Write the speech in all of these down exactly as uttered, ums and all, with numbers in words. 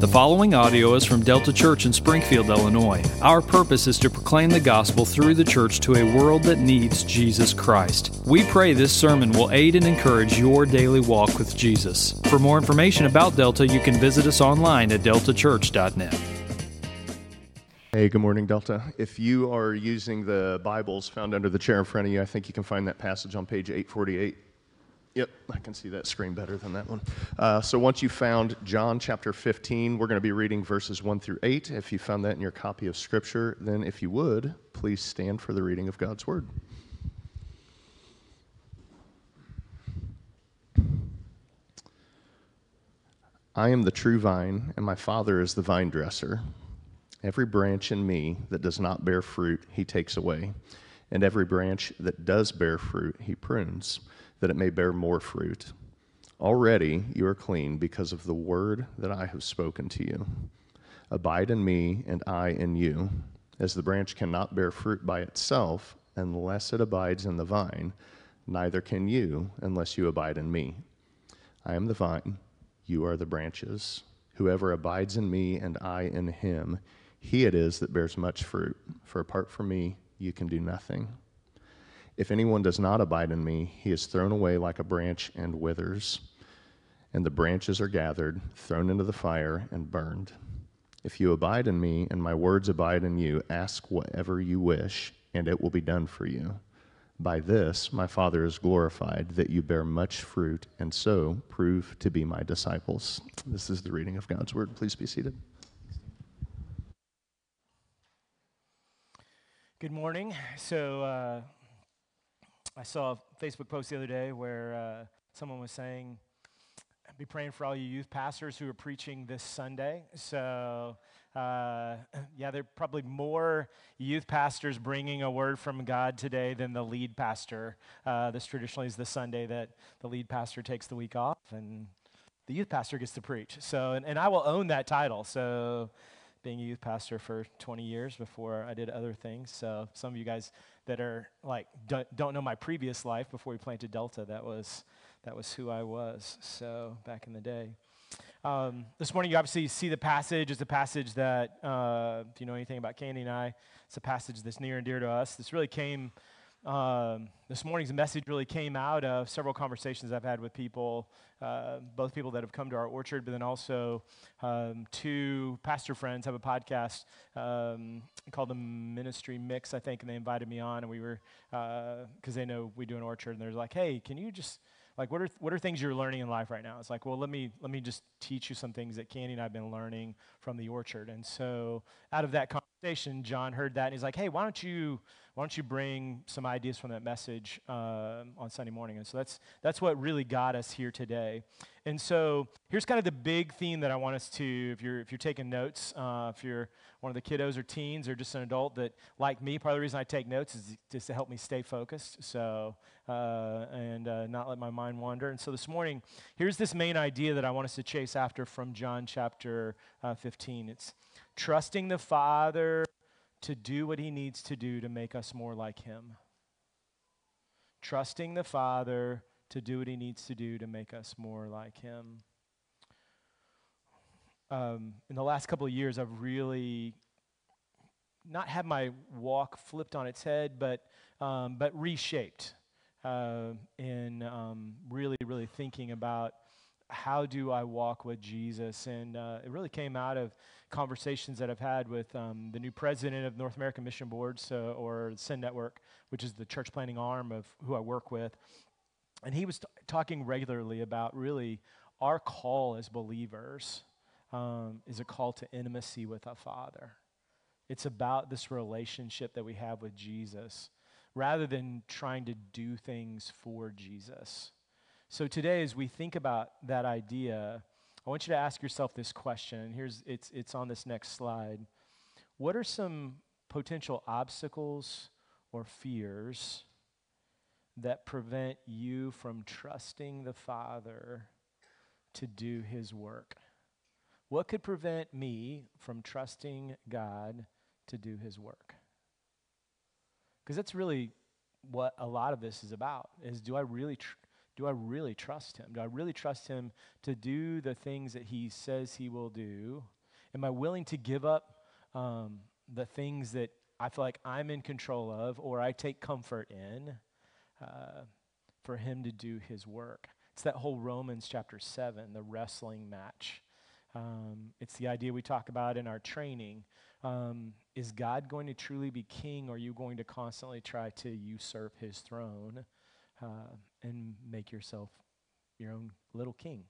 The following audio is from Delta Church in Springfield, Illinois. Our purpose is to proclaim the gospel through the church to a world that needs Jesus Christ. We pray this sermon will aid and encourage your daily walk with Jesus. For more information about Delta, you can visit us online at delta church dot net. Hey, good morning, Delta. If you are using the Bibles found under the chair in front of you, I think you can find that passage on page eight forty-eight. Yep, I can see that screen better than that one. Uh, so once you found John chapter fifteen, we're going to be reading verses one through eight. If you found that in your copy of Scripture, then if you would, please stand for the reading of God's Word. I am the true vine, and my Father is the vine dresser. Every branch in me that does not bear fruit, he takes away, and every branch that does bear fruit, he prunes, that it may bear more fruit. Already you are clean because of the word that I have spoken to you. Abide in me, and I in you. As the branch cannot bear fruit by itself unless it abides in the vine, neither can you unless you abide in me. I am the vine, you are the branches. Whoever abides in me and I in him, he it is that bears much fruit, for apart from me you can do nothing. If anyone does not abide in me, he is thrown away like a branch and withers, and the branches are gathered, thrown into the fire, and burned. If you abide in me, and my words abide in you, ask whatever you wish, and it will be done for you. By this my Father is glorified, that you bear much fruit, and so prove to be my disciples. This is the reading of God's Word. Please be seated. Good morning. So uh, I saw a Facebook post the other day where uh, someone was saying, be praying for all you youth pastors who are preaching this Sunday. So uh, yeah, there are probably more youth pastors bringing a word from God today than the lead pastor. Uh, this traditionally is the Sunday that the lead pastor takes the week off and the youth pastor gets to preach. So, and, and I will own that title. So being a youth pastor for twenty years before I did other things. So some of you guys that are like, don't, don't know my previous life before we planted Delta, that was that was who I was, so back in the day. Um, this morning you obviously see the passage. It's a passage that, uh, if you know anything about Candy and I, it's a passage that's near and dear to us. This really came, um, this morning's message really came out of several conversations I've had with people, uh, both people that have come to our orchard, but then also um, two pastor friends have a podcast um, called the Ministry Mix, I think, and they invited me on, and we were, because uh, they know we do an orchard, and they're like, hey, can you just, like, what are what are things you're learning in life right now? It's like, well, let me let me just teach you some things that Candy and I have been learning from the orchard. And so out of that conversation, John heard that, and he's like, hey, why don't you why don't you bring some ideas from that message uh, on Sunday morning? And so that's that's what really got us here today. And so here's kind of the big theme that I want us to, if you're if you're taking notes, uh, if you're one of the kiddos or teens or just an adult that, like me, part of the reason I take notes is just to help me stay focused, so uh, and uh, not let my mind wander. And so this morning, here's this main idea that I want us to chase after from John chapter uh, fifteen. It's trusting the Father to do what he needs to do to make us more like him. Trusting the Father to do what he needs to do to make us more like him. Um, in the last couple of years, I've really not had my walk flipped on its head, but um, but reshaped uh, in um, really, really thinking about how do I walk with Jesus? And uh, it really came out of conversations that I've had with um, the new president of North American Mission Board, so, or the Send Network, which is the church planting arm of who I work with. And he was t- talking regularly about really our call as believers um, is a call to intimacy with our Father. It's about this relationship that we have with Jesus rather than trying to do things for Jesus. So today, as we think about that idea, I want you to ask yourself this question, and here's it's it's on this next slide. What are some potential obstacles or fears that prevent you from trusting the Father to do his work? What could prevent me from trusting God to do his work? Because that's really what a lot of this is about, is do I really tr- do I really trust him? Do I really trust him to do the things that he says he will do? Am I willing to give up um, the things that I feel like I'm in control of or I take comfort in uh, for him to do his work? It's that whole Romans chapter seven, the wrestling match. Um, it's the idea we talk about in our training. Um, is God going to truly be king, or are you going to constantly try to usurp his throne uh, and make yourself your own little king?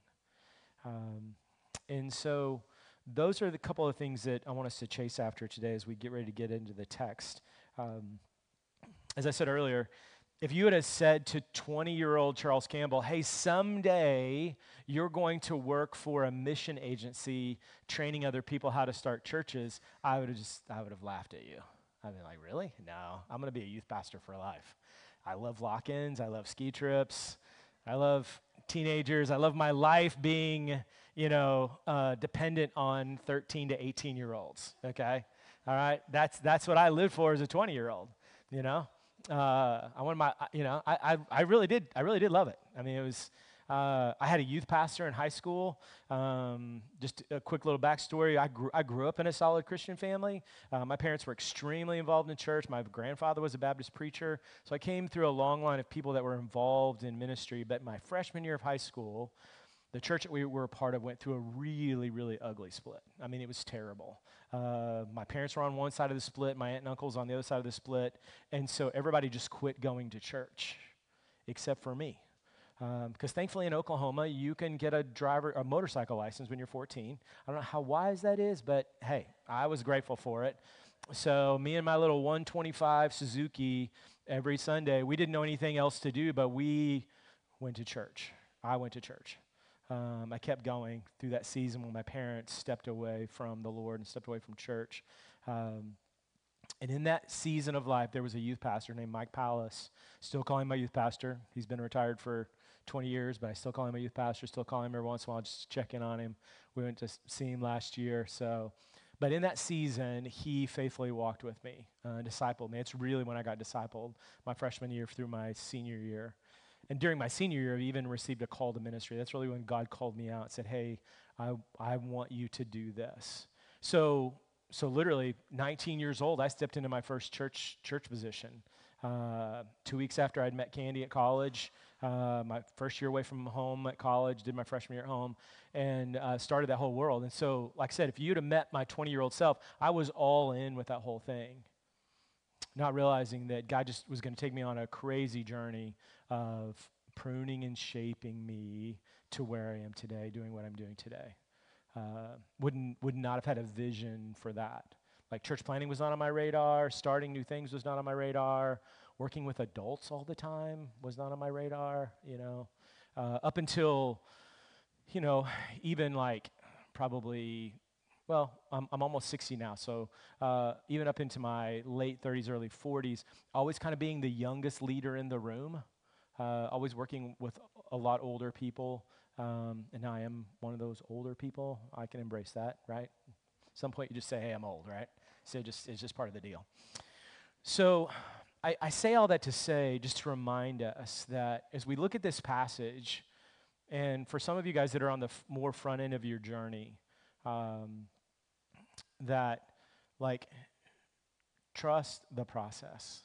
Um, and so those are the couple of things that I want us to chase after today as we get ready to get into the text. Um, as I said earlier, if you had said to twenty-year-old Charles Campbell, hey, someday you're going to work for a mission agency training other people how to start churches, I would have just, I would have laughed at you. I'd be like, really? No, I'm going to be a youth pastor for life. I love lock-ins. I love ski trips. I love teenagers. I love my life being, you know, uh, dependent on thirteen to eighteen-year-olds, okay? All right? That's, that's what I lived for as a twenty-year-old, you know? Uh, I wanted my, you know, I, I, I really did, I really did love it. I mean, it was, uh, I had a youth pastor in high school. Um, just a quick little backstory. I grew, I grew up in a solid Christian family. Uh, my parents were extremely involved in church. My grandfather was a Baptist preacher. So I came through a long line of people that were involved in ministry. But my freshman year of high school, the church that we were a part of went through a really, really ugly split. I mean, it was terrible. Uh, my parents were on one side of the split. My aunt and uncles on the other side of the split. And so everybody just quit going to church, except for me. Because um, thankfully in Oklahoma, you can get a driver, a motorcycle license when you're fourteen. I don't know how wise that is, but hey, I was grateful for it. So me and my little one twenty-five Suzuki every Sunday, we didn't know anything else to do, but we went to church. I went to church. Um, I kept going through that season when my parents stepped away from the Lord and stepped away from church. Um, and in that season of life, there was a youth pastor named Mike Palace. Still call him my youth pastor. He's been retired for twenty years, but I still call him a youth pastor. Still call him every once in a while, just check in on him. We went to see him last year. So, but in that season, he faithfully walked with me, uh, discipled me. It's really when I got discipled, my freshman year through my senior year. And during my senior year, I even received a call to ministry. That's really when God called me out and said, hey, I, I want you to do this. So so literally, nineteen years old, I stepped into my first church church position. Uh, two weeks after I'd met Candy at college, uh, my first year away from home at college, did my freshman year at home, and uh, started that whole world. And so, like I said, if you'd have met my twenty-year-old self, I was all in with that whole thing, not realizing that God just was going to take me on a crazy journey of pruning and shaping me to where I am today, doing what I'm doing today. Uh, wouldn't would not have had a vision for that. Like church planning was not on my radar, starting new things was not on my radar, working with adults all the time was not on my radar, you know. Uh, up until, you know, even like probably, well, I'm, I'm almost sixty now, so uh, even up into my late thirties, early forties, always kind of being the youngest leader in the room, uh, always working with a lot older people, um, and now I am one of those older people. I can embrace that, right? At some point you just say, hey, I'm old, right? So just it's just part of the deal. So I, I say all that to say, just to remind us that as we look at this passage, and for some of you guys that are on the f- more front end of your journey, um, that like trust the process.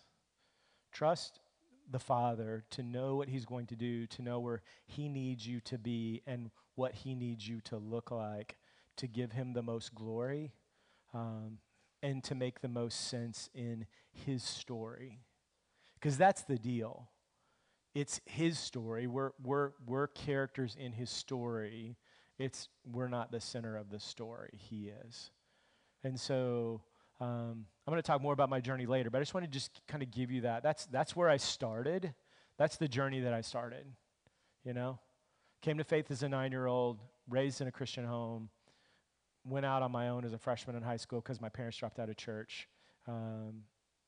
Trust the Father to know what he's going to do, to know where he needs you to be and what he needs you to look like to give him the most glory, um, and to make the most sense in his story. Because that's the deal. It's his story. We're, we're, we're characters in his story. It's we're not the center of the story. He is. And so um, I'm going to talk more about my journey later, but I just want to just kind of give you that. That's that's where I started. That's the journey that I started, you know. Came to faith as a nine-year-old, raised in a Christian home, went out on my own as a freshman in high school because my parents dropped out of church. Um,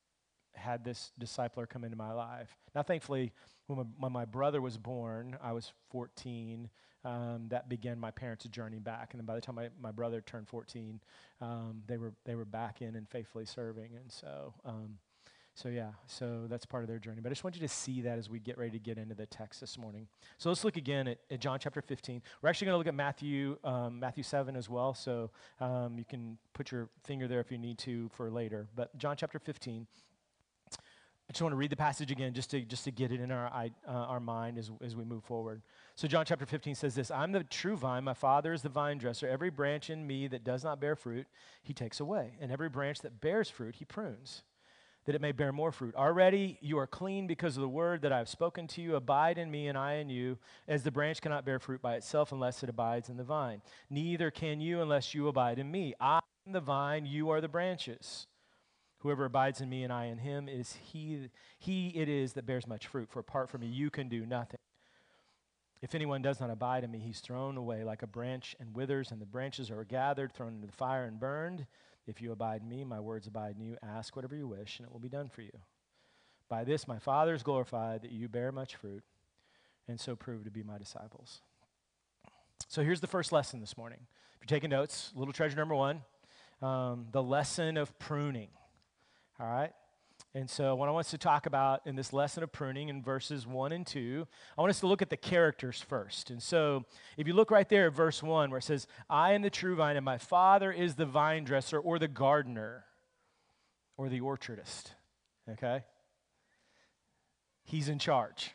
had this discipler come into my life. Now, thankfully, when my, when my brother was born, I was fourteen. Um, that began my parents' journey back. And then by the time my, my brother turned fourteen, um, they were they were back in and faithfully serving. And so, um, So yeah, so that's part of their journey. But I just want you to see that as we get ready to get into the text this morning. So let's look again at, at John chapter fifteen. We're actually going to look at Matthew um, Matthew seven as well, so um, you can put your finger there if you need to for later. But John chapter fifteen, I just want to read the passage again just to just to get it in our uh, our mind as, as we move forward. So John chapter fifteen says this, I'm the true vine, my Father is the vine dresser. Every branch in me that does not bear fruit, he takes away. And every branch that bears fruit, he prunes, that it may bear more fruit. Already you are clean because of the word that I have spoken to you. Abide in me and I in you, as the branch cannot bear fruit by itself unless it abides in the vine. Neither can you unless you abide in me. I am the vine, you are the branches. Whoever abides in me and I in him, is he, he it is that bears much fruit. For apart from me you can do nothing. If anyone does not abide in me, he's thrown away like a branch and withers, and the branches are gathered, thrown into the fire and burned. If you abide in me, my words abide in you. Ask whatever you wish, and it will be done for you. By this my Father is glorified, that you bear much fruit, and so prove to be my disciples. So here's the first lesson this morning. If you're taking notes, little treasure number one, um, the lesson of pruning. All right? And so what I want us to talk about in this lesson of pruning in verses one and two, I want us to look at the characters first. And so if you look right there at verse one where it says, I am the true vine and my Father is the vine dresser or the gardener or the orchardist, okay? He's in charge.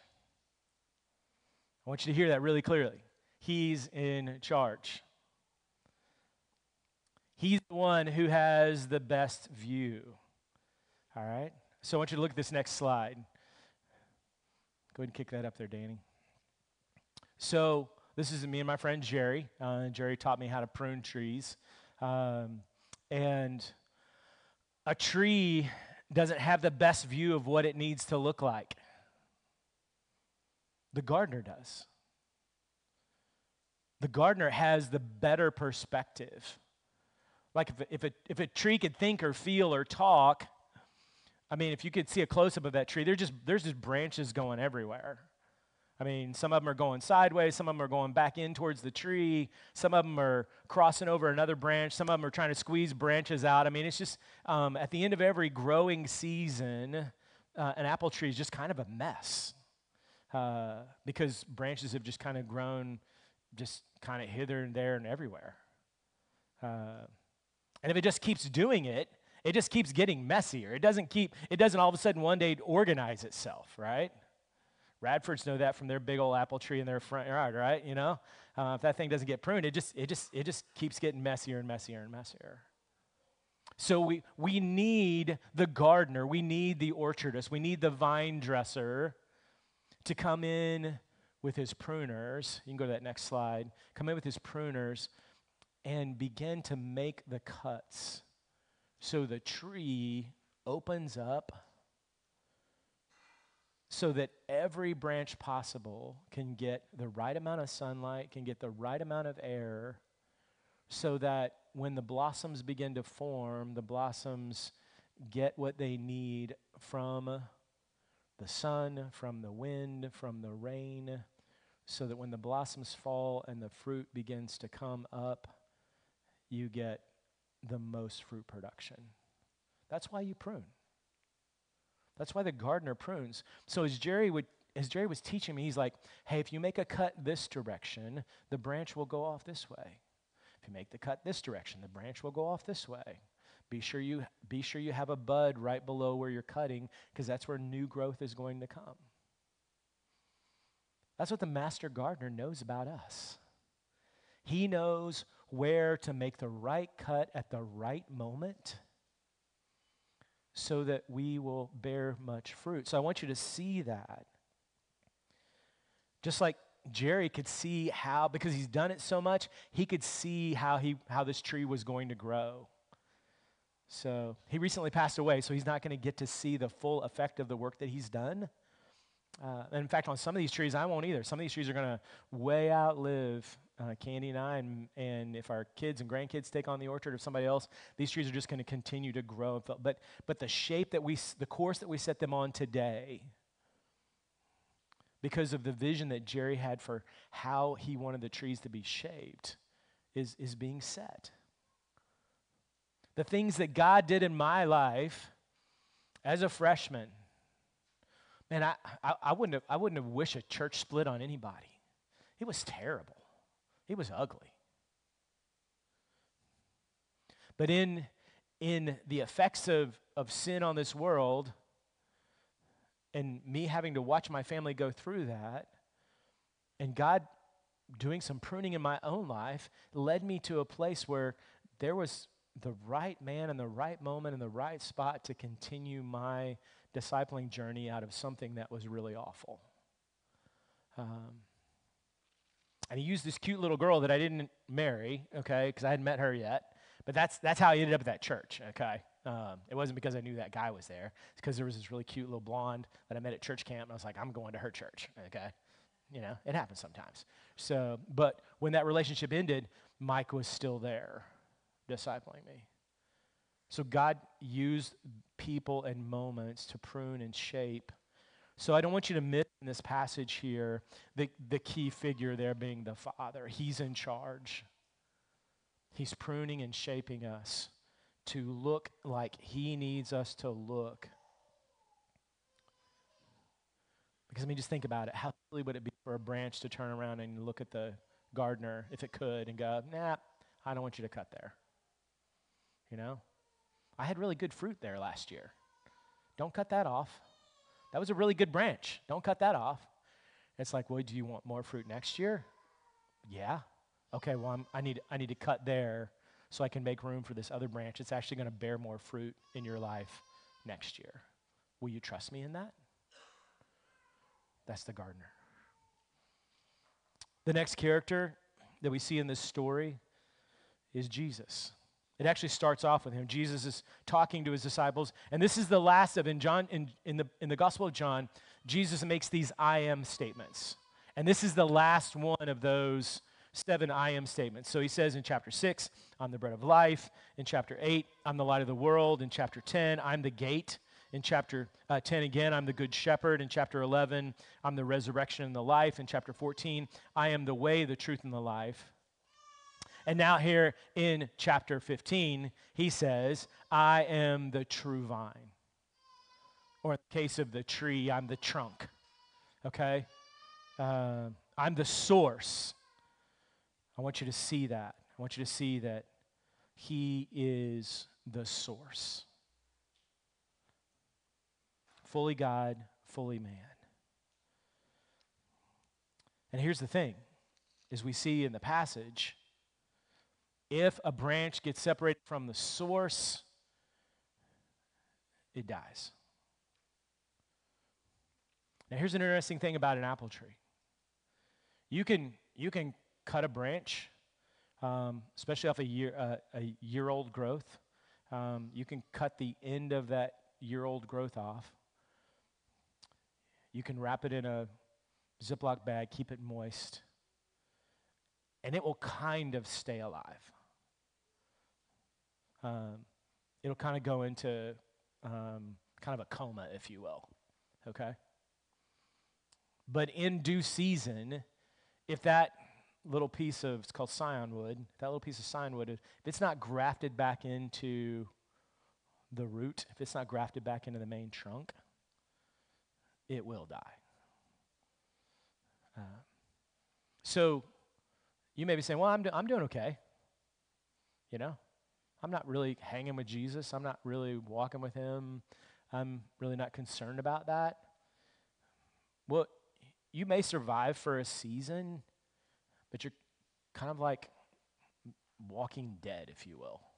I want you to hear that really clearly. He's in charge. He's the one who has the best view, all right? So I want you to look at this next slide. Go ahead and kick that up there, Danny. So this is me and my friend Jerry. Uh, Jerry taught me how to prune trees. Um, and a tree doesn't have the best view of what it needs to look like. The gardener does. The gardener has the better perspective. Like if a, if a, if a tree could think or feel or talk, I mean, if you could see a close-up of that tree, there's just, there's just branches going everywhere. I mean, some of them are going sideways, some of them are going back in towards the tree, some of them are crossing over another branch, some of them are trying to squeeze branches out. I mean, it's just, um, at the end of every growing season, uh, an apple tree is just kind of a mess uh, because branches have just kind of grown just kind of hither and there and everywhere. Uh, and if it just keeps doing it, it just keeps getting messier. It doesn't keep, it doesn't all of a sudden one day organize itself, right? Radfords know that from their big old apple tree in their front yard, right? You know, uh, if that thing doesn't get pruned, it just, it just, it just keeps getting messier and messier and messier. So we, we need the gardener, we need the orchardist, we need the vine dresser to come in with his pruners. You can go to that next slide. Come in with his pruners and begin to make the cuts. So the tree opens up so that every branch possible can get the right amount of sunlight, can get the right amount of air, so that when the blossoms begin to form, the blossoms get what they need from the sun, from the wind, from the rain, so that when the blossoms fall and the fruit begins to come up, you get the most fruit production. That's why you prune. That's why the gardener prunes. So as Jerry would, as Jerry was teaching me, he's like, hey, if you make a cut this direction, the branch will go off this way. If you make the cut this direction, the branch will go off this way. Be sure you be sure you have a bud right below where you're cutting, because that's where new growth is going to come. That's what the master gardener knows about us. He knows where to make the right cut at the right moment so that we will bear much fruit. So I want you to see that. Just like Jerry could see how, because he's done it so much, he could see how he how this tree was going to grow. So he recently passed away, so he's not going to get to see the full effect of the work that he's done. Uh, and in fact, on some of these trees, I won't either. Some of these trees are going to way outlive uh, Candy and I, and, and if our kids and grandkids take on the orchard of somebody else, these trees are just going to continue to grow. But but the shape that we, the course that we set them on today, because of the vision that Jerry had for how he wanted the trees to be shaped, is, is being set. The things that God did in my life as a freshman, man, I, I, I wouldn't have I wouldn't have wished a church split on anybody. It was terrible. It was ugly. But in in the effects of, of sin on this world, and me having to watch my family go through that, and God doing some pruning in my own life, led me to a place where there was the right man in the right moment in the right spot to continue my discipling journey out of something that was really awful. Um, and he used this cute little girl that I didn't marry, okay, because I hadn't met her yet. But that's that's how I ended up at that church, okay? Um, it wasn't because I knew that guy was there. It's because there was this really cute little blonde that I met at church camp, and I was like, I'm going to her church, okay? You know, it happens sometimes. So, but when that relationship ended, Mike was still there, discipling me. So God used people and moments to prune and shape. So I don't want you to miss in this passage here the, the key figure there being the Father. He's in charge. He's pruning and shaping us to look like he needs us to look. Because, I mean, just think about it. How silly would it be for a branch to turn around and look at the gardener, if it could, and go, nah, I don't want you to cut there. You know? I had really good fruit there last year. Don't cut that off. That was a really good branch. Don't cut that off. It's like, well, do you want more fruit next year? Yeah. Okay, well, I'm, I need I need to cut there so I can make room for this other branch. It's actually going to bear more fruit in your life next year. Will you trust me in that? That's the gardener. The next character that we see in this story is Jesus. It actually starts off with him. Jesus is talking to his disciples, and this is the last of in John in, in the in the Gospel of John. Jesus makes these I am statements, and this is the last one of those seven I am statements. So he says in chapter six, I'm the bread of life. In chapter eight, I'm the light of the world. In chapter ten, I'm the gate. In chapter uh, ten again, I'm the good shepherd. In chapter eleven, I'm the resurrection and the life. In chapter fourteen, I am the way, the truth, and the life. And now here in chapter fifteen, he says, I am the true vine. Or in the case of the tree, I'm the trunk. Okay? Uh, I'm the source. I want you to see that. I want you to see that he is the source. Fully God, fully man. And here's the thing, as we see in the passage, if a branch gets separated from the source, it dies. Now here's an interesting thing about an apple tree. You can, you can cut a branch, um, especially off a year uh, a year-old growth. Um, you can cut the end of that year-old growth off. You can wrap it in a Ziploc bag, keep it moist, and it will kind of stay alive. Um, it'll kind of go into um, kind of a coma, if you will, okay? But in due season, if that little piece of, it's called scion wood, that little piece of scion wood, if it's not grafted back into the root, if it's not grafted back into the main trunk, it will die. Uh, so you may be saying, well, I'm, do- I'm doing okay. You know, I'm not really hanging with Jesus. I'm not really walking with him. I'm really not concerned about that. Well, you may survive for a season, but you're kind of like walking dead, if you will,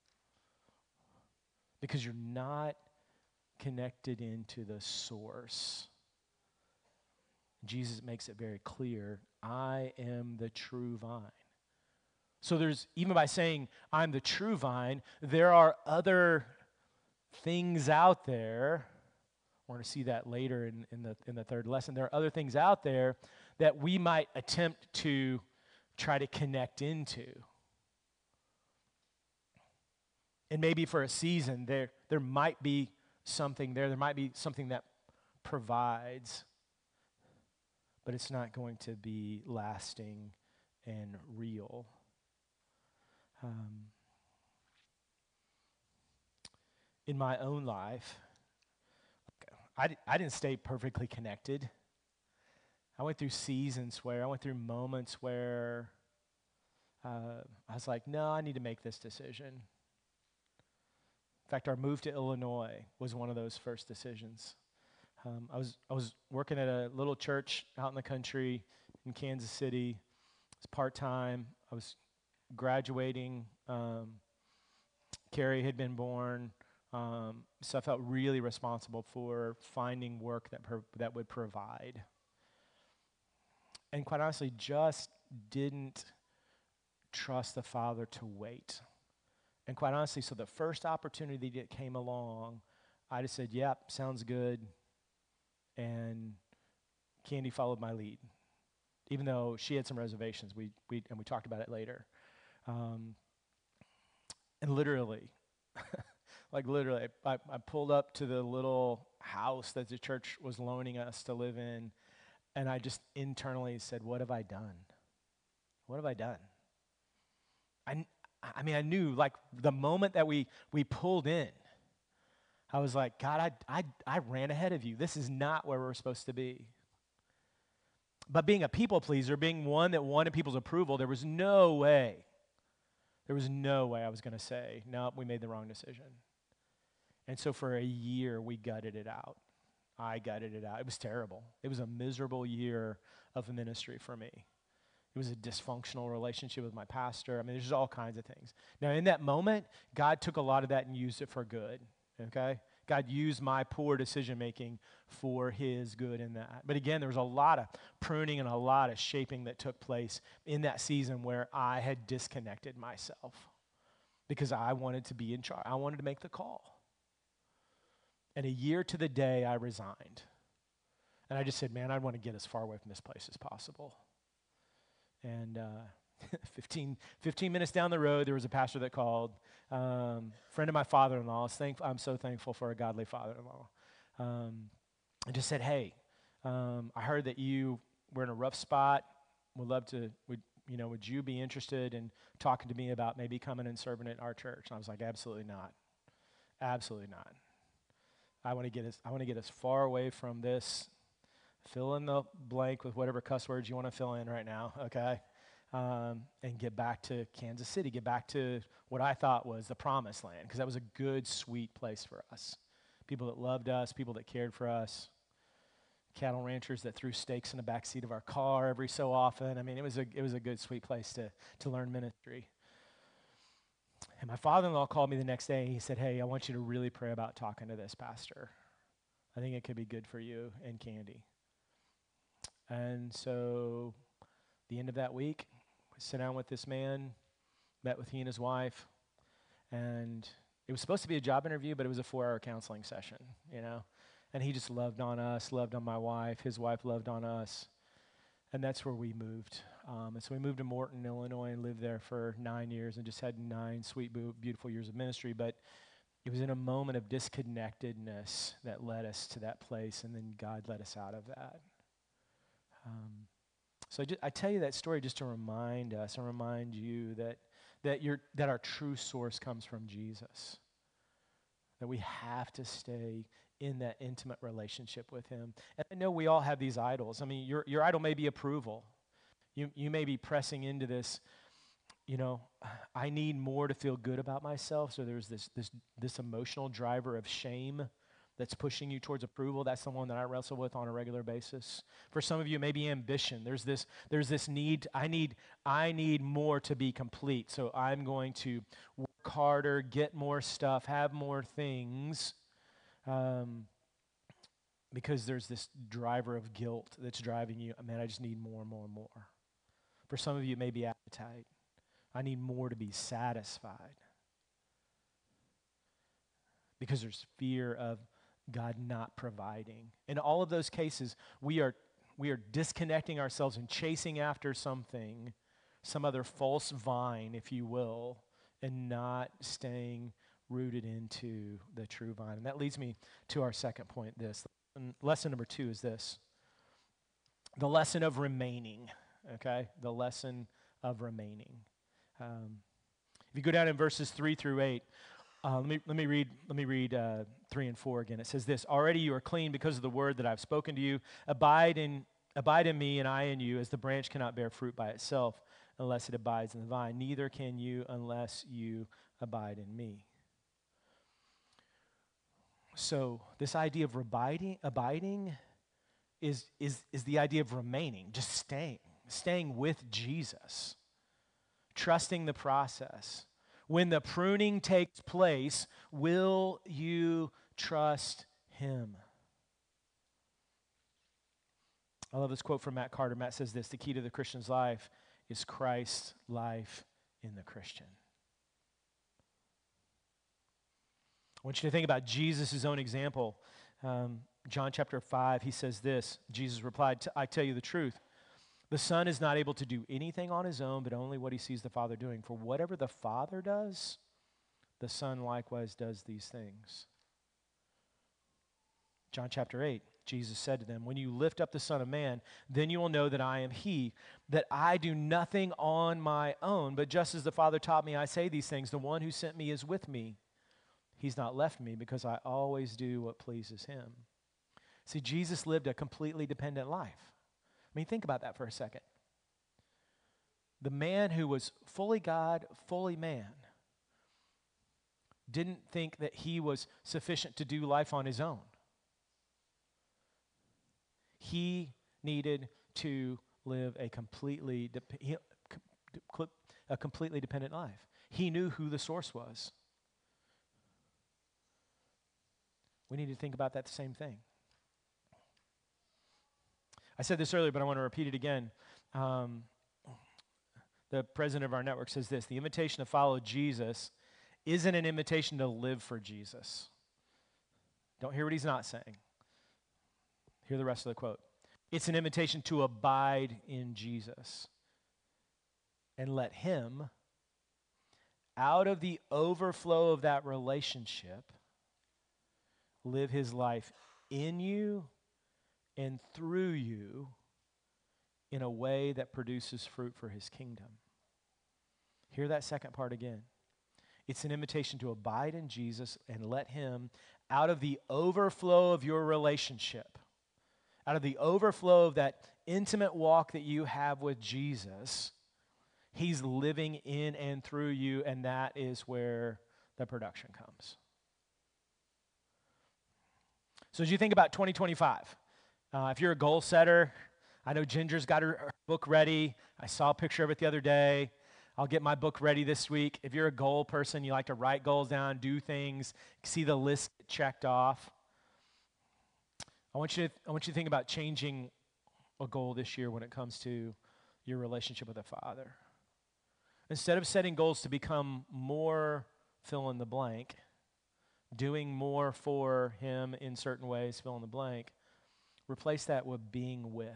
because you're not connected into the source. Jesus makes it very clear, I am the true vine. So there's, even by saying I'm the true vine, there are other things out there. We're going to see that later in, in the in the third lesson. There are other things out there that we might attempt to try to connect into. And maybe for a season, there there might be something there. There might be something that provides, but it's not going to be lasting and real. Um, in my own life, I, di- I didn't stay perfectly connected. I went through seasons where, I went through moments where uh, I was like, no, I need to make this decision. In fact, our move to Illinois was one of those first decisions. Um, I was I was working at a little church out in the country in Kansas City. It's part-time. I was graduating. Um, Carrie had been born. Um, so I felt really responsible for finding work that pro- that would provide. And quite honestly, just didn't trust the Father to wait. And quite honestly, so the first opportunity that came along, I just said, yep, sounds good. And Candy followed my lead, even though she had some reservations. We we and we talked about it later. Um, and literally, like literally, I, I pulled up to the little house that the church was loaning us to live in, and I just internally said, "What have I done? What have I done?" I I mean, I knew like the moment that we we pulled in, I was like, God, I, I, I ran ahead of you. This is not where we're supposed to be. But being a people pleaser, being one that wanted people's approval, there was no way, there was no way I was going to say, no, we made the wrong decision. And so for a year, we gutted it out. I gutted it out. It was terrible. It was a miserable year of ministry for me. It was a dysfunctional relationship with my pastor. I mean, there's just all kinds of things. Now, in that moment, God took a lot of that and used it for good. Okay? God used my poor decision-making for his good in that. But again, there was a lot of pruning and a lot of shaping that took place in that season where I had disconnected myself because I wanted to be in charge. I wanted to make the call. And a year to the day, I resigned. And I just said, man, I want to get as far away from this place as possible. And uh, fifteen, fifteen minutes down the road, there was a pastor that called, um, friend of my father-in-law. I was thank- I'm so thankful for a godly father-in-law. Um, and just said, hey, um, I heard that you were in a rough spot. Would love to, would, you know, would you be interested in talking to me about maybe coming and serving at our church? And I was like, absolutely not. Absolutely not. I want to get as I want to get as far away from this. Fill in the blank with whatever cuss words you want to fill in right now, okay? Um, and get back to Kansas City, get back to what I thought was the promised land, because that was a good, sweet place for us. People that loved us, people that cared for us, cattle ranchers that threw steaks in the back seat of our car every so often. I mean, it was a it was a good, sweet place to to learn ministry. And my father-in-law called me the next day, and he said, hey, I want you to really pray about talking to this pastor. I think it could be good for you and Candy. And so the end of that week, I sat down with this man, met with he and his wife, and it was supposed to be a job interview, but it was a four-hour counseling session, you know. And he just loved on us, loved on my wife. His wife loved on us. And that's where we moved. Um, and so we moved to Morton, Illinois, and lived there for nine years and just had nine sweet, beautiful years of ministry. But it was in a moment of disconnectedness that led us to that place, and then God led us out of that. Um, so I, just, I tell you that story just to remind us and remind you that that your that our true source comes from Jesus. That we have to stay in that intimate relationship with him. And I know we all have these idols. I mean, your your idol may be approval. You you may be pressing into this, you know, I need more to feel good about myself. So there's this this this emotional driver of shame that's pushing you towards approval. That's the one that I wrestle with on a regular basis. For some of you, maybe ambition. There's this, there's this need, I need, I need more to be complete. So I'm going to work harder, get more stuff, have more things, um, because there's this driver of guilt that's driving you. Man, I just need more and more and more. For some of you, it may be appetite. I need more to be satisfied. Because there's fear of God not providing. In all of those cases, we are we are disconnecting ourselves and chasing after something, some other false vine, if you will, and not staying rooted into the true vine. And that leads me to our second point, this. And lesson number two is this. The lesson of remaining, okay? The lesson of remaining. Um, if you go down in verses three through eight, Uh, let me let me read let me read uh, three and four again. It says this: Already you are clean because of the word that I've spoken to you. Abide in abide in me, and I in you. As the branch cannot bear fruit by itself unless it abides in the vine, neither can you unless you abide in me. So this idea of abiding, abiding is is is the idea of remaining, just staying, staying with Jesus, trusting the process. When the pruning takes place, will you trust him? I love this quote from Matt Carter. Matt says this: the key to the Christian's life is Christ's life in the Christian. I want you to think about Jesus' own example. Um, John chapter five, he says this. Jesus replied, I tell you the truth. The Son is not able to do anything on his own, but only what he sees the Father doing. For whatever the Father does, the Son likewise does these things. John chapter eight, Jesus said to them, when you lift up the Son of Man, then you will know that I am he, that I do nothing on my own, but just as the Father taught me, I say these things. The one who sent me is with me. He's not left me because I always do what pleases him. See, Jesus lived a completely dependent life. I mean, think about that for a second. The man who was fully God, fully man, didn't think that he was sufficient to do life on his own. He needed to live a completely de- a completely dependent life. He knew who the source was. We need to think about that the same thing. I said this earlier, but I want to repeat it again. Um, the president of our network says this: the invitation to follow Jesus isn't an invitation to live for Jesus. Don't hear what he's not saying. Hear the rest of the quote. It's an invitation to abide in Jesus and let him, out of the overflow of that relationship, live his life in you and through you in a way that produces fruit for his kingdom. Hear that second part again. It's an invitation to abide in Jesus and let him, out of the overflow of your relationship, out of the overflow of that intimate walk that you have with Jesus, he's living in and through you, and that is where the production comes. So as you think about twenty twenty-five, uh, if you're a goal setter, I know Ginger's got her, her book ready. I saw a picture of it the other day. I'll get my book ready this week. If you're a goal person, you like to write goals down, do things, see the list checked off. I want you to, I want you to think about changing a goal this year when it comes to your relationship with the Father. Instead of setting goals to become more fill in the blank, doing more for him in certain ways, fill in the blank, replace that with being with.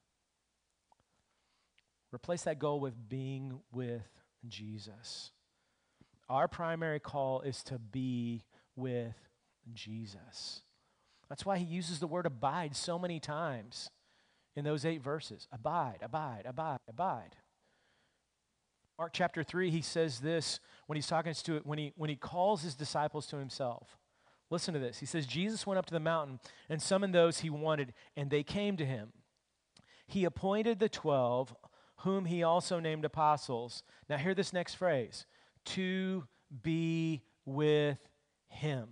Replace that goal with being with Jesus. Our primary call is to be with Jesus. That's why he uses the word abide so many times in those eight verses. Abide, abide, abide, abide. Mark chapter three, he says this when he's talking to it, when he when he calls his disciples to himself. Listen to this. He says, Jesus went up to the mountain and summoned those he wanted, and they came to him. He appointed the twelve, whom he also named apostles. Now hear this next phrase: to be with him.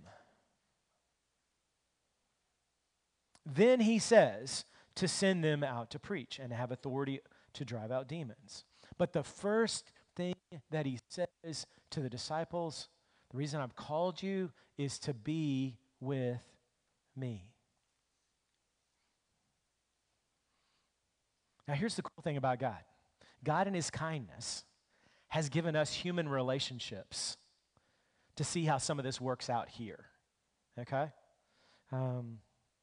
Then he says to send them out to preach and have authority to drive out demons. But the first thing that he says to the disciples, the reason I've called you is to be with me. Now here's the cool thing about God. God in his kindness has given us human relationships to see how some of this works out here. Okay? Um,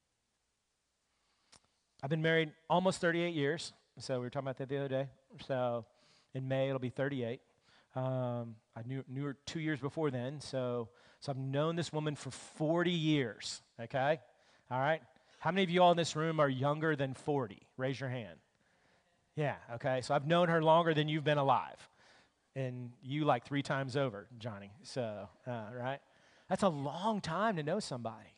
I've been married almost thirty-eight years. So we were talking about that the other day. So in May, it'll be thirty-eight. Um, I knew, knew her two years before then. So, so I've known this woman for forty years. Okay? All right? How many of you all in this room are younger than forty? Raise your hand. Yeah, okay. So I've known her longer than you've been alive. And you like three times over, Johnny. So, uh, right? That's a long time to know somebody.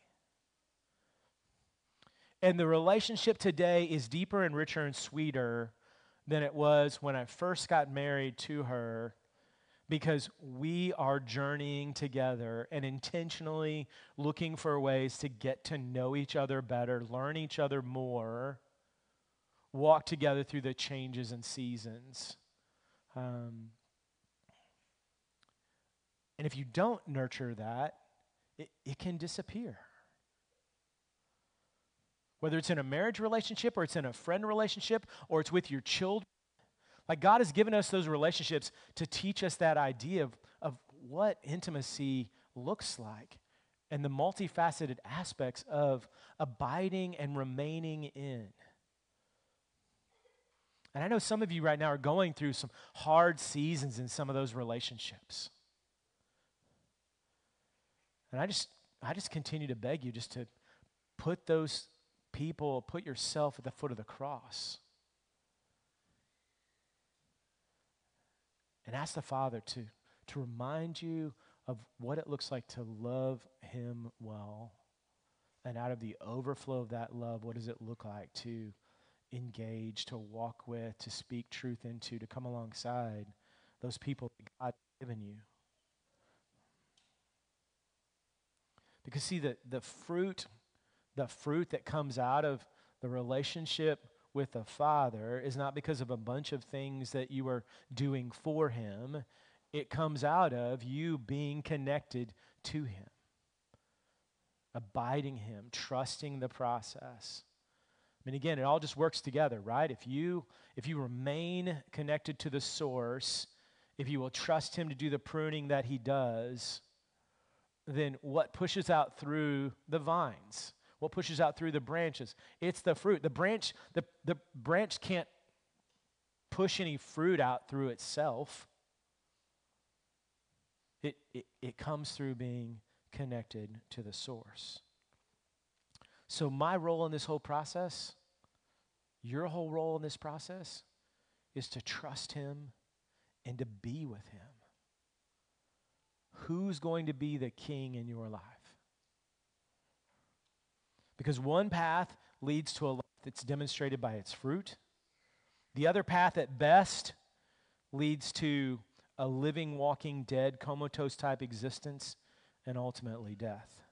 And the relationship today is deeper and richer and sweeter than it was when I first got married to her, because we are journeying together and intentionally looking for ways to get to know each other better, learn each other more, walk together through the changes and seasons. Um, and if you don't nurture that, it, it can disappear. Whether it's in a marriage relationship or it's in a friend relationship or it's with your children. Like, God has given us those relationships to teach us that idea of, of what intimacy looks like and the multifaceted aspects of abiding and remaining in. And I know some of you right now are going through some hard seasons in some of those relationships. And I just I just continue to beg you just to put those people, put yourself at the foot of the cross. And ask the Father to, to remind you of what it looks like to love Him well. And out of the overflow of that love, what does it look like to engage, to walk with, to speak truth into, to come alongside those people that God has given you. Because see, the, the fruit, the fruit that comes out of the relationship with the Father is not because of a bunch of things that you are doing for Him. It comes out of you being connected to Him, abiding Him, trusting the process. I mean, again, it all just works together, right? If you if you remain connected to the source, if you will trust Him to do the pruning that He does, then what pushes out through the vines? What pushes out through the branches? It's the fruit. The branch, the, the branch can't push any fruit out through itself. It, it, it comes through being connected to the source. So my role in this whole process, your whole role in this process, is to trust Him and to be with Him. Who's going to be the king in your life? Because one path leads to a life that's demonstrated by its fruit. The other path, at best, leads to a living, walking, dead, comatose type existence, and ultimately death.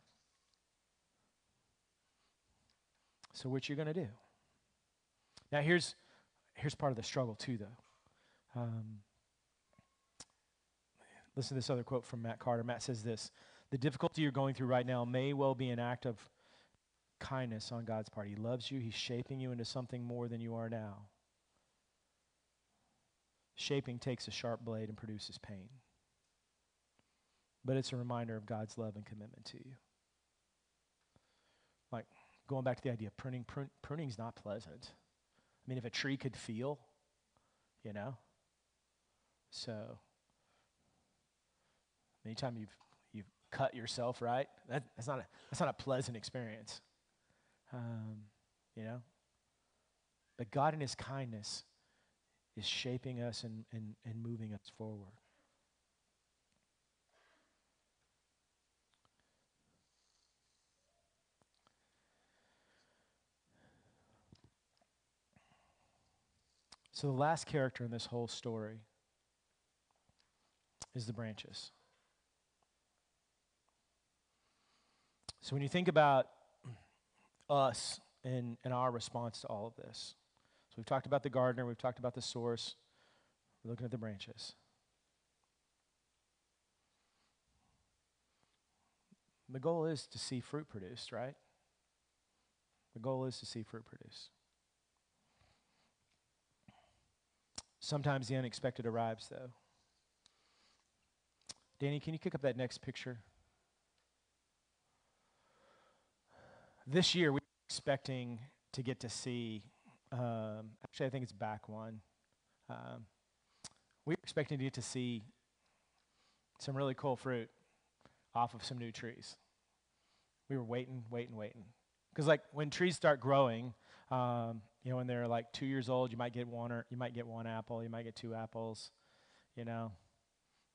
So what you're going to do? Now here's, here's part of the struggle too, though. Um, listen to this other quote from Matt Carter. Matt says this: "The difficulty you're going through right now may well be an act of kindness on God's part. He loves you. He's shaping you into something more than you are now. Shaping takes a sharp blade and produces pain. But it's a reminder of God's love and commitment to you." Like, going back to the idea of pruning, prun- pruning's not pleasant. I mean, if a tree could feel, you know. So, anytime you've you've cut yourself, right? That, that's not a that's not a pleasant experience. Um, you know. But God in His kindness is shaping us and, and, and moving us forward. So the last character in this whole story is the branches. So when you think about us and, and our response to all of this, so we've talked about the gardener, we've talked about the source, we're looking at the branches. The goal is to see fruit produced, right? The goal is to see fruit produced. Sometimes the unexpected arrives, though. Danny, can you kick up that next picture? This year, we're expecting to get to see, um, actually, I think it's back one. Um, we're expecting to get to see some really cool fruit off of some new trees. We were waiting, waiting, waiting. Because, like, when trees start growing, um, you know, when they're like two years old, you might get one or you might get one apple, you might get two apples, you know.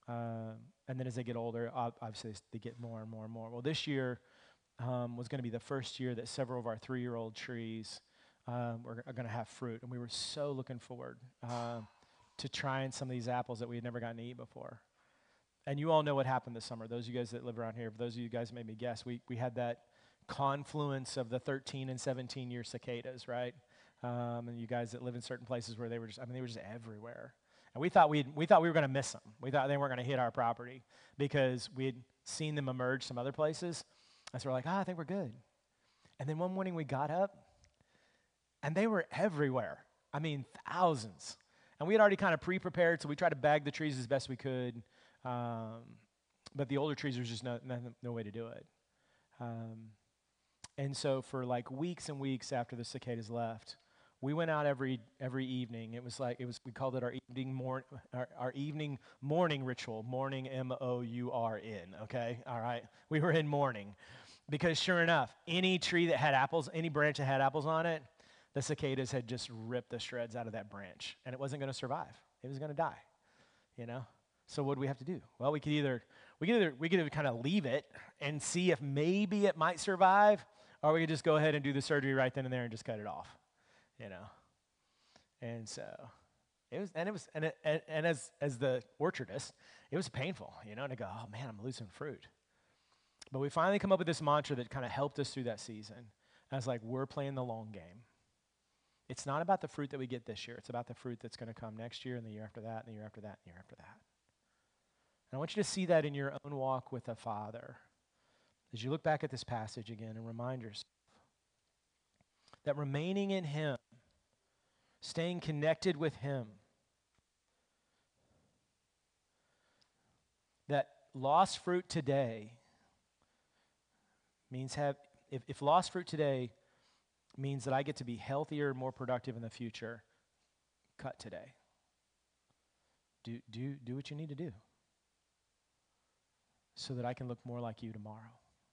Uh, and then as they get older, ob- obviously they get more and more and more. Well, this year um, was going to be the first year that several of our three-year-old trees um, were, are going to have fruit. And we were so looking forward uh, to trying some of these apples that we had never gotten to eat before. And you all know what happened this summer. Those of you guys that live around here, for those of you guys made me guess, we, we had that confluence of the thirteen and seventeen year cicadas, right? Um, and you guys that live in certain places where they were just, I mean, they were just everywhere. And we thought we we thought we were going to miss them. We thought they weren't going to hit our property because we had seen them emerge some other places. And so we're like, ah, I think we're good. And then one morning we got up, and they were everywhere. I mean, thousands. And we had already kind of pre-prepared, so we tried to bag the trees as best we could. Um, but the older trees, there's just no, no, no way to do it. Um, and so for like weeks and weeks after the cicadas left, we went out every every evening. It was like, it was, we called it our evening mor- our, our evening morning ritual, morning, M O U R N, okay? All right? We were in mourning because sure enough, any tree that had apples, any branch that had apples on it, the cicadas had just ripped the shreds out of that branch, and it wasn't going to survive. It was going to die, you know? So what do we have to do? Well, we could either we could either we could either kind of leave it and see if maybe it might survive, or we could just go ahead and do the surgery right then and there and just cut it off, you know. And so it was, and it was, and it, and, and as as the orchardist, it was painful, you know. And I go, oh man, I'm losing fruit. But we finally come up with this mantra that kind of helped us through that season. And I was like, we're playing the long game. It's not about the fruit that we get this year. It's about the fruit that's going to come next year and the year after that and the year after that and the year after that. And I want you to see that in your own walk with the Father as you look back at this passage again and remind yourself that remaining in Him, staying connected with Him, that lost fruit today means have, if, if lost fruit today means that I get to be healthier, more productive in the future, cut today. Do, do, do what you need to do so that I can look more like you tomorrow.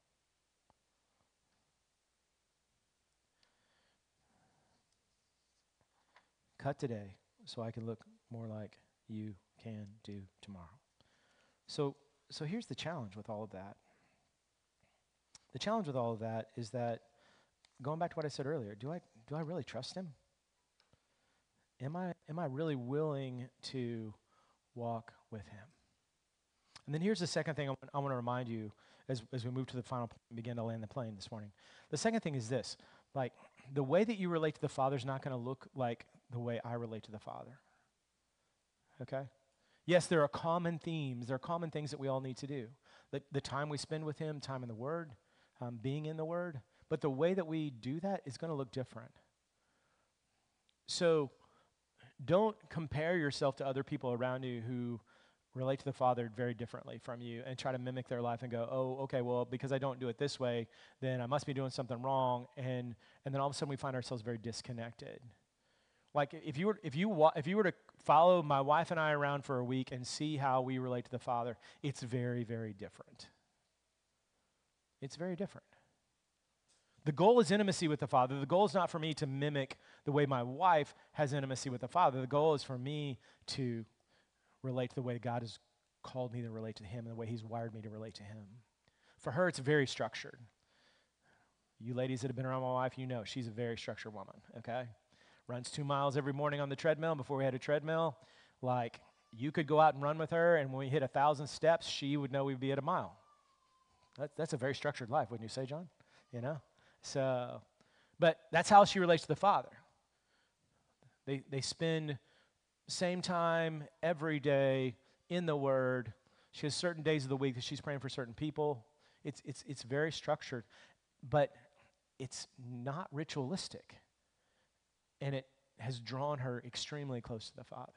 Cut today so I can look more like you can do tomorrow. So, so here's the challenge with all of that. The challenge with all of that is that, going back to what I said earlier, do I do I really trust Him? Am I am I really willing to walk with Him? And then here's the second thing I want, I want to remind you as, as we move to the final point and begin to land the plane this morning. The second thing is this, like the way that you relate to the Father is not going to look like the way I relate to the Father. Okay? Yes, there are common themes. There are common things that we all need to do. The, the time we spend with Him, time in the Word, um, being in the Word. But the way that we do that is going to look different. So don't compare yourself to other people around you who relate to the Father very differently from you and try to mimic their life and go, oh, okay, well, because I don't do it this way, then I must be doing something wrong. And and then all of a sudden we find ourselves very disconnected. Like if you were if you wa- if you were to follow my wife and I around for a week and see how we relate to the Father, it's very, very different. It's very different. The goal is intimacy with the Father. The goal is not for me to mimic the way my wife has intimacy with the Father. The goal is for me to relate to the way God has called me to relate to Him and the way He's wired me to relate to Him. For her, it's very structured. You ladies that have been around my wife, you know she's a very structured woman, okay? Runs two miles every morning on the treadmill. Before we had a treadmill, like you could go out and run with her, and when we hit a thousand steps, she would know we'd be at a mile. That, that's a very structured life, wouldn't you say, John? You know? So, but that's how she relates to the Father. They they spend same time every day in the Word. She has certain days of the week that she's praying for certain people. It's it's it's very structured, but it's not ritualistic, and it has drawn her extremely close to the Father.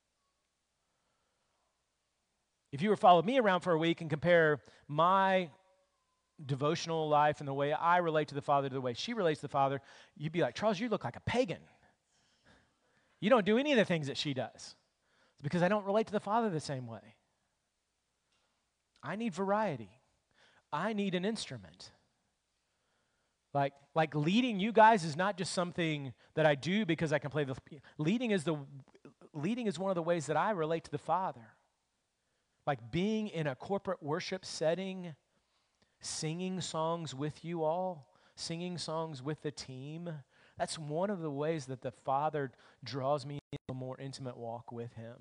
If you were following me around for a week and compare my devotional life and the way I relate to the Father to the way she relates to the Father, you'd be like, Charles, you look like a pagan. You don't do any of the things that she does. It's because I don't relate to the Father the same way. I need variety. I need an instrument. Like, like leading you guys is not just something that I do because I can play the leading is the leading is one of the ways that I relate to the Father. Like being in a corporate worship setting, singing songs with you all, singing songs with the team. That's one of the ways that the Father draws me into a more intimate walk with him.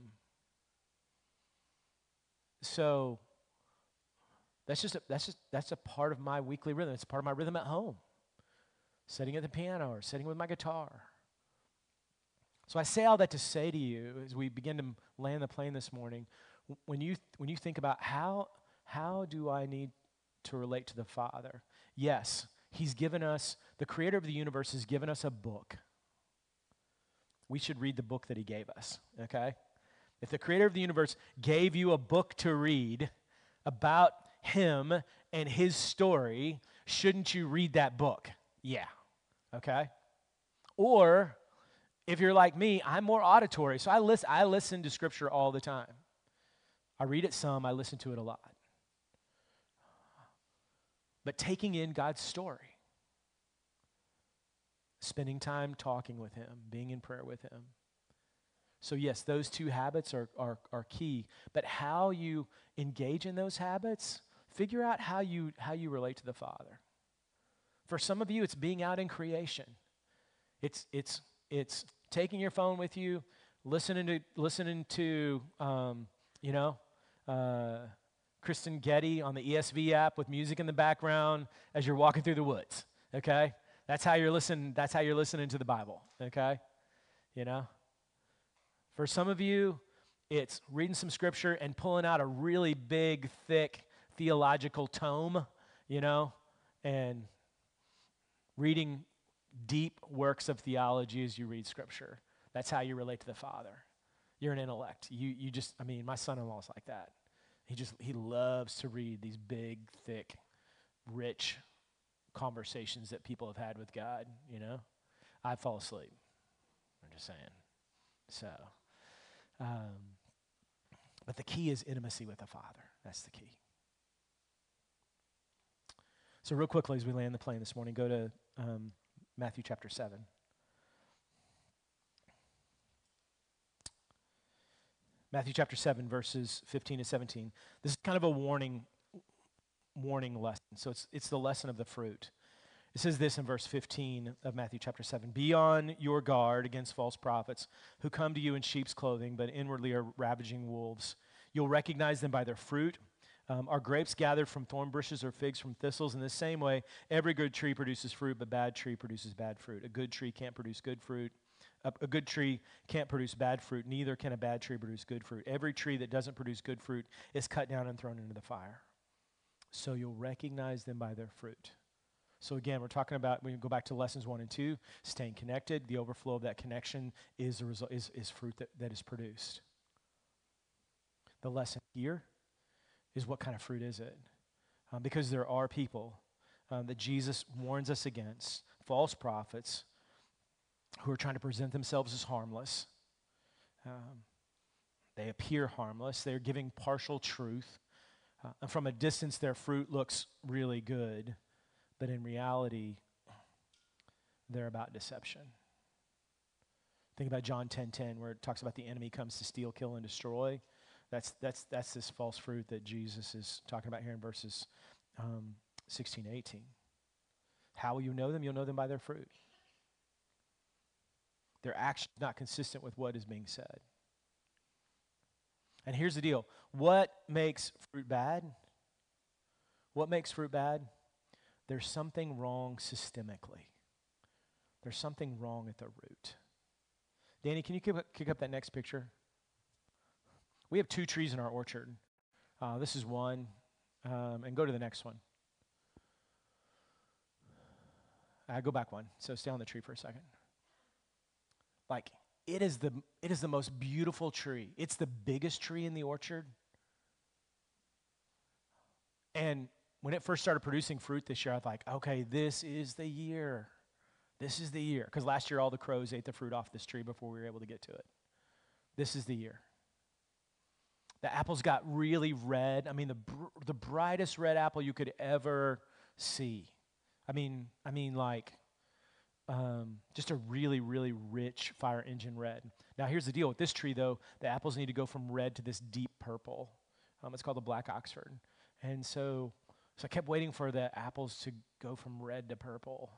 So that's just a, that's just that's a part of my weekly rhythm. It's part of my rhythm at home. Sitting at the piano or sitting with my guitar. So I say all that to say to you as we begin to land the plane this morning, when you when you think about how how do I need to relate to the Father? Yes, he's given us, the creator of the universe has given us a book. We should read the book that he gave us, okay? If the creator of the universe gave you a book to read about him and his story, shouldn't you read that book? Yeah, okay? Or if you're like me, I'm more auditory, so I listen, I listen to Scripture all the time. I read it some, I listen to it a lot. But taking in God's story, spending time talking with him, being in prayer with him. So yes, those two habits are, are, are key, but how you engage in those habits, figure out how you, how you relate to the Father. For some of you, it's being out in creation. It's, it's, it's taking your phone with you, listening to, listening to um, you know, uh, Kristen Getty on the E S V app with music in the background as you're walking through the woods, okay? That's how you're listening, that's how you're listening to the Bible, okay? You know? For some of you, it's reading some scripture and pulling out a really big, thick theological tome, you know, and reading deep works of theology as you read scripture. That's how you relate to the Father. You're an intellect. You you just, I mean, my son-in-law's like that. He just, he loves to read these big, thick, rich conversations that people have had with God, you know. I fall asleep. I'm just saying. So, um, but the key is intimacy with the Father. That's the key. So real quickly as we land the plane this morning, go to um, Matthew chapter seven. Matthew chapter seven, verses fifteen to seventeen. This is kind of a warning, warning lesson. So it's it's the lesson of the fruit. It says this in verse fifteen of Matthew chapter seven. Be on your guard against false prophets who come to you in sheep's clothing, but inwardly are ravaging wolves. You'll recognize them by their fruit. Um, are grapes gathered from thorn bushes or figs from thistles? In the same way, every good tree produces fruit, but bad tree produces bad fruit. A good tree can't produce good fruit. A, a good tree can't produce bad fruit. Neither can a bad tree produce good fruit. Every tree that doesn't produce good fruit is cut down and thrown into the fire. So you'll recognize them by their fruit. So again, we're talking about, when you go back to lessons one and two, staying connected. The overflow of that connection is a result, is, is fruit that, that is produced. The lesson here is what kind of fruit is it? Um, because there are people um, that Jesus warns us against, false prophets who are trying to present themselves as harmless. Um, they appear harmless. They're giving partial truth. Uh, and from a distance, their fruit looks really good. But in reality, they're about deception. Think about John ten ten, where it talks about the enemy comes to steal, kill, and destroy. That's that's that's this false fruit that Jesus is talking about here in verses um, sixteen to eighteen. How will you know them? You'll know them by their fruit. Their actions not consistent with what is being said. And here's the deal. What makes fruit bad? What makes fruit bad? There's something wrong systemically. There's something wrong at the root. Danny, can you kick up, kick up that next picture? We have two trees in our orchard. Uh, this is one, um, and go to the next one. Uh, go back one, so stay on the tree for a second. Like, it is the it is the most beautiful tree. It's the biggest tree in the orchard. And when it first started producing fruit this year, I was like, okay, this is the year. This is the year. Because last year, all the crows ate the fruit off this tree before we were able to get to it. This is the year. The apples got really red. I mean, the br- the brightest red apple you could ever see. I mean, I mean, like, um, just a really, really rich fire engine red. Now, here's the deal with this tree, though. The apples need to go from red to this deep purple. Um, it's called the Black Oxford. And so, so I kept waiting for the apples to go from red to purple.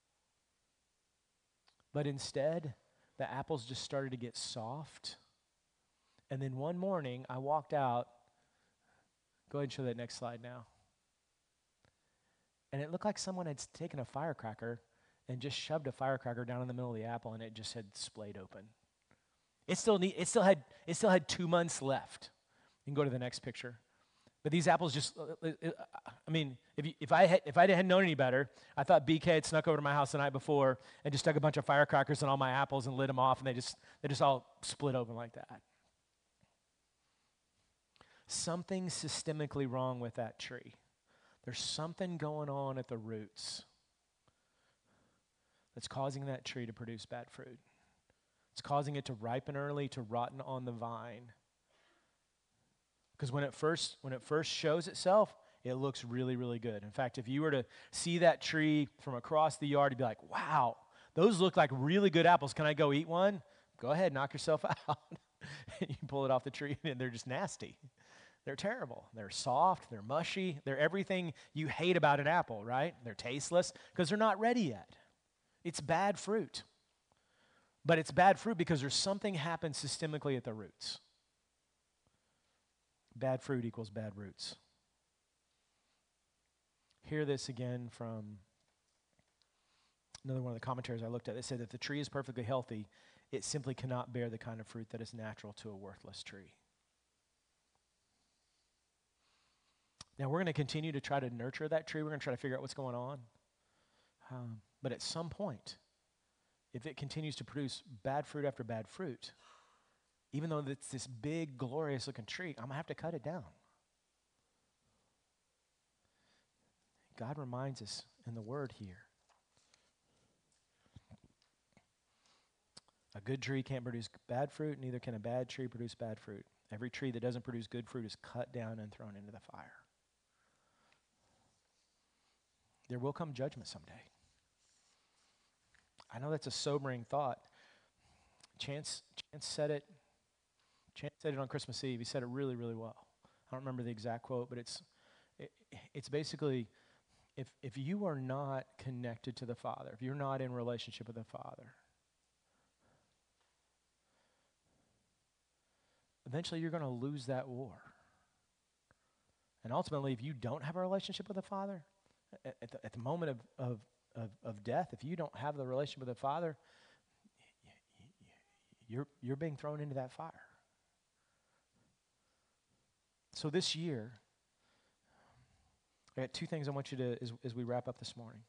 But instead, the apples just started to get soft. And then one morning, I walked out. Go ahead and show that next slide now. And it looked like someone had taken a firecracker and just shoved a firecracker down in the middle of the apple, and it just had splayed open. It still need, it still had it still had two months left. You can go to the next picture. But these apples just, uh, uh, I mean, if you, if I had, if I hadn't known any better, I thought B K had snuck over to my house the night before and just stuck a bunch of firecrackers on all my apples and lit them off, and they just they just all split open like that. Something systemically wrong with that tree. There's something going on at the roots that's causing that tree to produce bad fruit. It's causing it to ripen early, to rotten on the vine. Because when it first when it first shows itself, it looks really, really good. In fact, if you were to see that tree from across the yard, you'd be like, wow, those look like really good apples. Can I go eat one? Go ahead, knock yourself out. You pull it off the tree, and they're just nasty. They're terrible. They're soft. They're mushy. They're everything you hate about an apple, right? They're tasteless because they're not ready yet. It's bad fruit. But it's bad fruit because there's something happened systemically at the roots. Bad fruit equals bad roots. Hear this again from another one of the commentaries I looked at. They said that the tree is perfectly healthy. It simply cannot bear the kind of fruit that is natural to a worthless tree. Now, we're going to continue to try to nurture that tree. We're going to try to figure out what's going on. Um, but at some point, if it continues to produce bad fruit after bad fruit, even though it's this big, glorious-looking tree, I'm going to have to cut it down. God reminds us in the Word here. A good tree can't produce bad fruit, neither can a bad tree produce bad fruit. Every tree that doesn't produce good fruit is cut down and thrown into the fire. There will come judgment someday. I know that's a sobering thought. Chance, Chance said it. Chance said it on Christmas Eve. He said it really, really well. I don't remember the exact quote, but it's it, it's basically, if if you are not connected to the Father, if you're not in relationship with the Father, eventually you're going to lose that war. And ultimately, if you don't have a relationship with the Father, At the, at the moment of, of, of, of death, if you don't have the relationship with the Father, you're, you're being thrown into that fire. So this year, I got two things I want you to, as, as we wrap up this morning.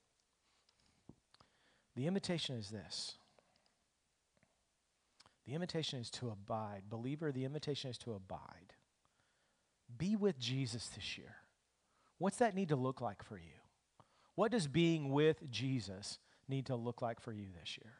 The invitation is this. The invitation is to abide. Believer, the invitation is to abide. Be with Jesus this year. What's that need to look like for you? What does being with Jesus need to look like for you this year?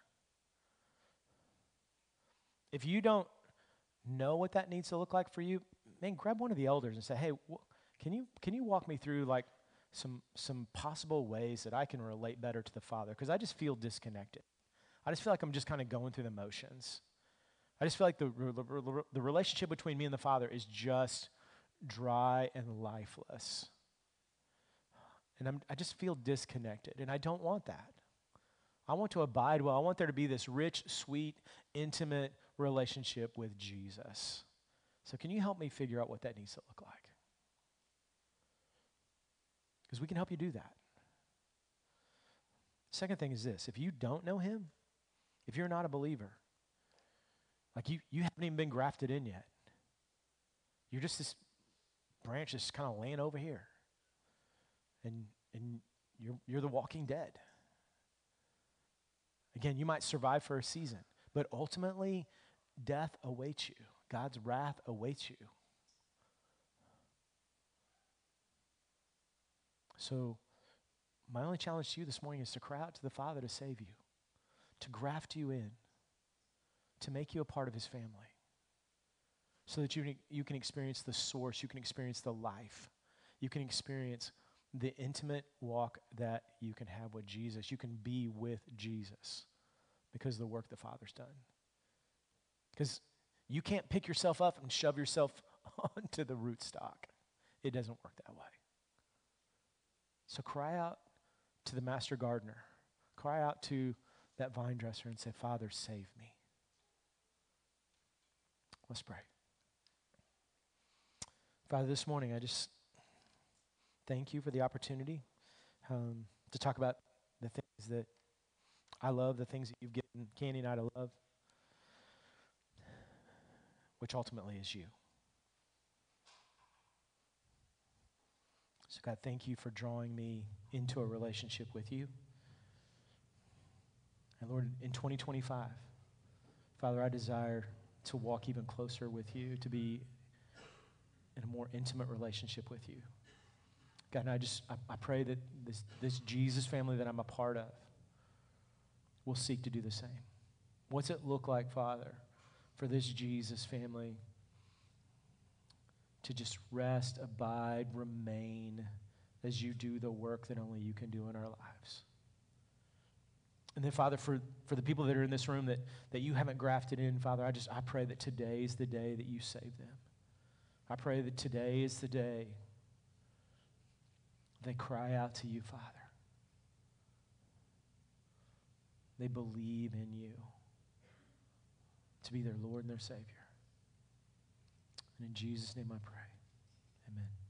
If you don't know what that needs to look like for you, man, grab one of the elders and say, hey, wh- can you can you walk me through like some some possible ways that I can relate better to the Father? Because I just feel disconnected. I just feel like I'm just kind of going through the motions. I just feel like the, the, the relationship between me and the Father is just dry and lifeless. And I'm, I just feel disconnected, and I don't want that. I want to abide well. I want there to be this rich, sweet, intimate relationship with Jesus. So can you help me figure out what that needs to look like? Because we can help you do that. Second thing is this. If you don't know him, if you're not a believer, like you, you haven't even been grafted in yet. You're just this branch that's kind of laying over here. And and you're you're the walking dead. Again, you might survive for a season, but ultimately, death awaits you. God's wrath awaits you. So, my only challenge to you this morning is to cry out to the Father to save you, to graft you in, to make you a part of his family, so that you, you can experience the source, you can experience the life, you can experience the intimate walk that you can have with Jesus. You can be with Jesus because of the work the Father's done. Because you can't pick yourself up and shove yourself on to the rootstock. It doesn't work that way. So cry out to the master gardener. Cry out to that vine dresser and say, Father, save me. Let's pray. Father, this morning I just thank you for the opportunity um, to talk about the things that I love, the things that you've given Candy and I to love, which ultimately is you. So God, thank you for drawing me into a relationship with you. And Lord, in twenty twenty-five, Father, I desire to walk even closer with you, to be in a more intimate relationship with you. God, and I just, I, I pray that this, this Jesus family that I'm a part of will seek to do the same. What's it look like, Father, for this Jesus family to just rest, abide, remain as you do the work that only you can do in our lives? And then, Father, for, for the people that are in this room that, that you haven't grafted in, Father, I just I pray that today is the day that you save them. I pray that today is the day they cry out to you, Father. They believe in you to be their Lord and their Savior. And in Jesus' name I pray. Amen.